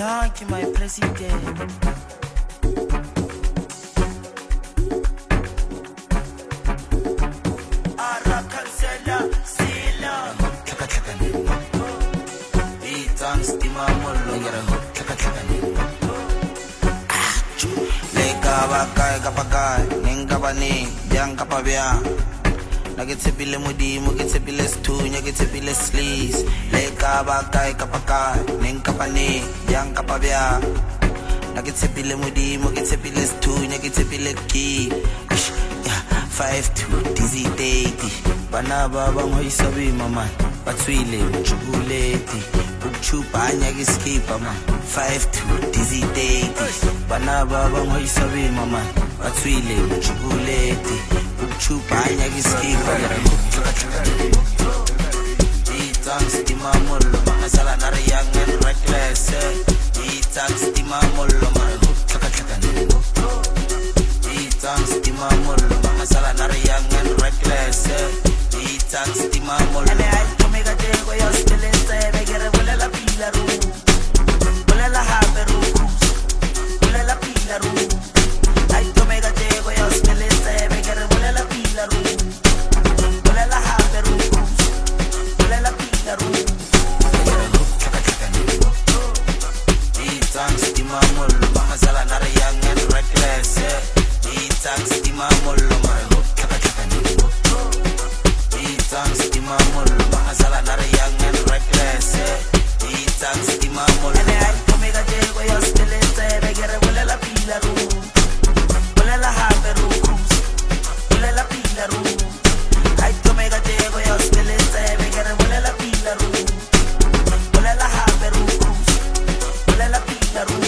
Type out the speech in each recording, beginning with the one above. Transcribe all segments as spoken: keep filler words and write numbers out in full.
donkey, my president. Ara kansela sila. Tlaka tlaka ne. Itang stima mollo. Ngara tlaka tlaka ne. Lega bakai kapakai, nenga bani, yang kapabya. Nagitsepile modimo, gitsepile sthunya, gitsepile sleaze. Lega bakai kapakai, nenga bani, yang kapabya. Nagitsepile modimo, gitsepile sthunya, gitsepile ki. Five two dizzy daddy. Bana baba ngoyisabi mama. Batswile mjubuleti. Ukchupa nyagiskipa ma. Five two dizzy daddy. Bana baba ngoyisabi mama. Batswile mjubuleti. Ukchupa nyagiskipa ma. Itang stima mollo. Masala nari young and reckless. Itang stima mollo ma. Tlaka tlaka ne. Itang stima mollo. Masala nari young and reckless. Itang stima mollo. Ane ay tumega jego yo stilese. Begere wala la pila ru. Wala la habe ru. Wala la pila ru. Ay tumega jego yo stilese. Begere wala la pila ru. Wala la habe ru. Wala la pila ru. Itang stima mollo. Masala nari young and reckless. Itang stima mollo. Itang stima mollo. Masala nari young and reckless. Itang stima mollo. Ane ay tumega jego yo stilese. Begere wala la pila ru. Wala la habe ru. Wala la pila ru. Ay tumega jego yo stilese. Begere wala la pila ru. Wala la habe ru. Wala la pila ru.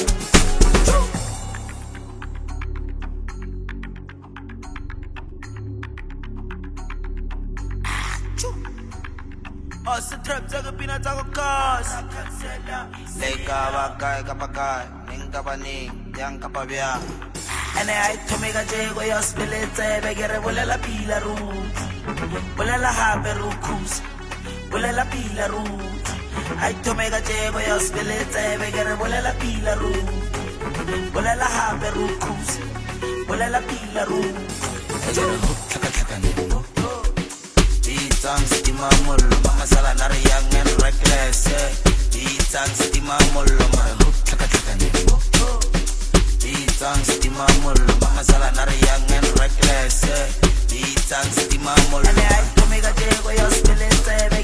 Osa trap jaga pina jaga kas. Lega bakai kapakai, ninga bani, yang kapabya. Ane ay tumega jego yo spilete, begere wala la pila ru. Wala la habe ru kus. Wala la pila ru. Ay tumega jego yo spilete, begere wala la pila ru. Wala la habe ru kus. Wala la pila ru. Tlaka tlaka ne. Itang stima mollo. Masala nari young and reckless. Itang stima mollo. Tlaka tlaka ne. Itang stima mollo. Masala nari young and reckless. Itang stima mollo. Ane ay tumega jego yo stilese.